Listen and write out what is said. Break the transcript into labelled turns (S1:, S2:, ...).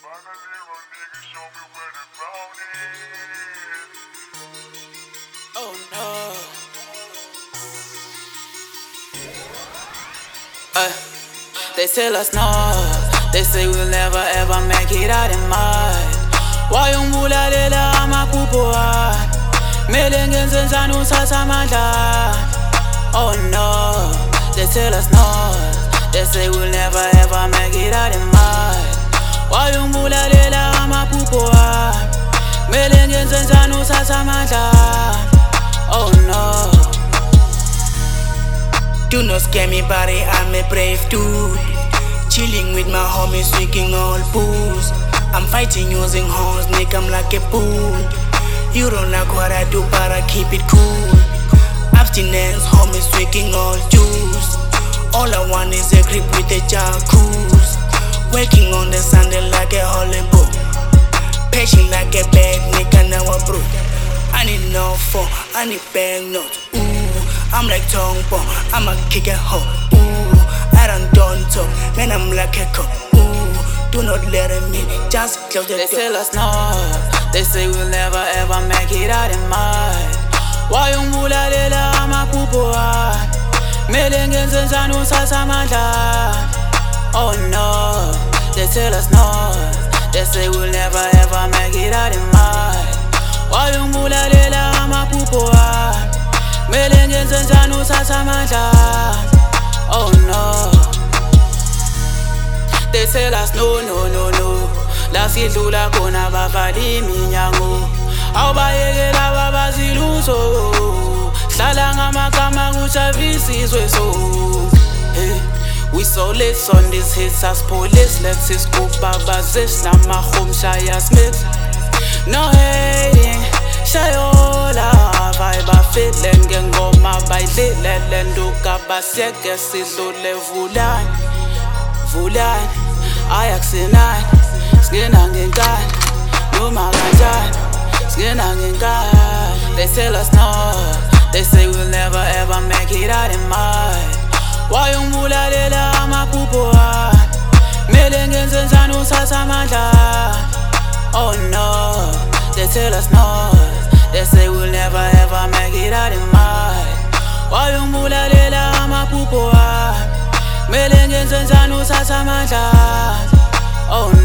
S1: Oh no. They tell us no. They say we'll never ever make it out in mud. Why ungibulalela amaphupho wami? Mele ngenze njani uthatha amandla? Oh no. They tell us no. They say we'll never ever make it out in mud. Why ungibulalela amaphupho wami? Mele ngenze njani uthatha amandla? Oh no.
S2: Do not scare me, buddy, I'm a brave dude. Chilling with my homies, drinking all booze. I'm fighting using horns, nigga, I'm like a bull. You don't like what I do, but I keep it cool. Abstinence, homies, drinking all juice. All I want is a grip with a jacuzzi. Waking on the Sunday like a holy book. Patient like a bad nigga, now I broke. I need no phone, I need bank notes. I'm like tongue bomb, I'ma kick a hoe. I don't talk, man, I'm like a cop. Do not let them in, just close the door.
S1: They tell us no. They say we'll never ever make it out in mud. Why ungibulalela amaphupho wami? Mele ngenze njani uthatha amandla? Oh no. They tell us no. They say we'll never ever make it out in mud. Why ungibulalela amaphupho wami? Mele ngenze njani uthatha amandla? Oh no. They tell us no, no, no, no. La sidlula khona bavala iminyango. Awubayekela babazilutho. Hlala ngamagama kujavisiswe so. Hey, we so lit on this hits as police. Let's scoop babazis namahome shaya smith. No hating, shayola. Vibe feeling ngengoma bayidlele nduka basiyeke sidlule vulani. Vulani, ayakusenani, singena ngenkani, noma kanjani, singena ngenkani. They tell us no. They say we'll never ever make it out in mud. Why ungibulalela amaphupho wami? Mele ngenze njani uthatha amandla? Oh no. They tell us no. They say we'll never ever make it out in mud. Why ungibulalela amaphupho wami? Mele ngenze njani uthatha amandla? Oh no.